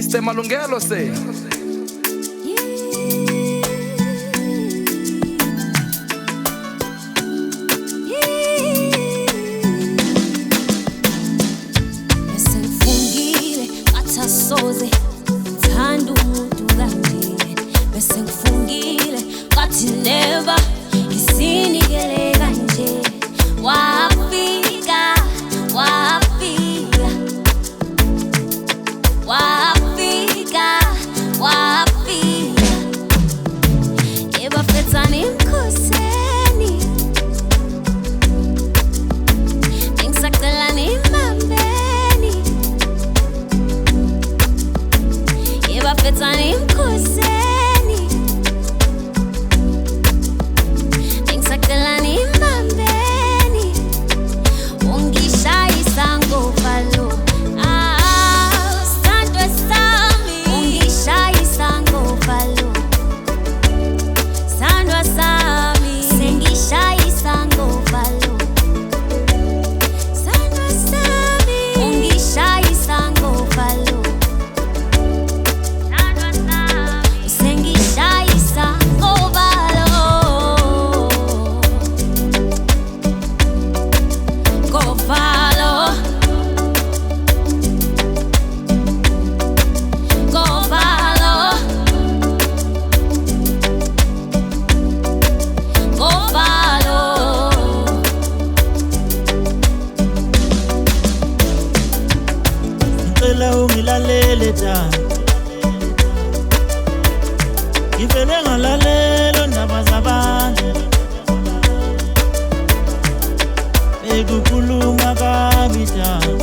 Mr. Malungelo say. Soze thanda umuntu kanje bese ngifungile ngathi never isinikele kanje wafika ebafethani emkhosini ngisacelani imambeni ebafethani emkhosini ngisacelani imambeni ungishayisa ngovalo sandwe sami ungishayisa ngovalo sandwa sami sengishayisa ngovalo sandwa sami ungishayisa ngovalo sandwa sami sengishayisa ngovalo ngovalo ungilalele Jama ngivele ngalalela ndaba zabantu bekukhuluma kabi Jama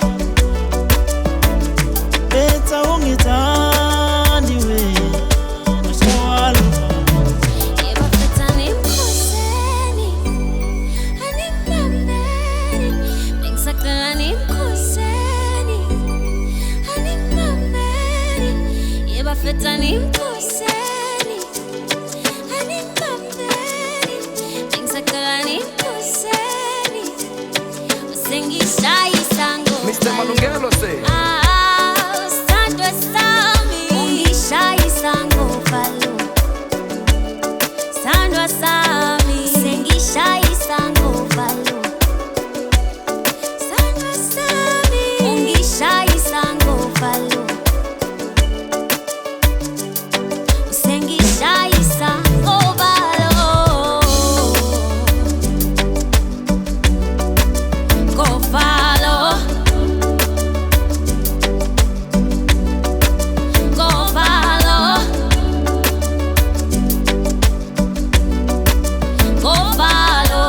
betha ungithandi we mashawalo ebafethani emkhosini animambeni bengisacelani emkhosini ebafethani emkhosini animambeni bengisacelani emkhosini sengishayisa Mr. Malungelo say. sandwe sami ungishayisa ngovalo sandwa sami sengishayisa ngovalo sandwa sami ungishayisa ngovalo sengishayisa ngovalo ngovalo ngovalo ngovalo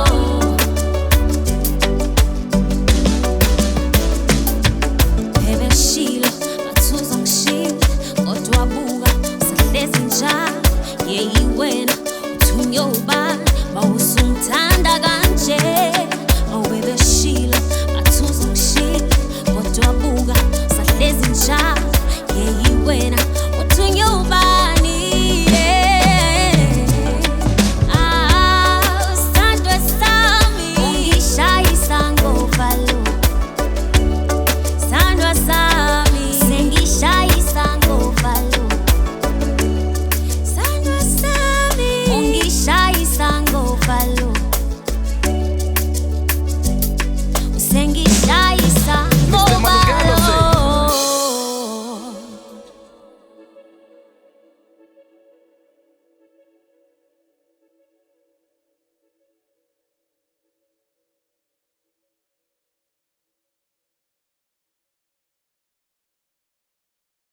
ebeshilo bathuza ngishilo kodwa buka sahlezi njalo yeyi wena uthunywa ubani mawusumthanda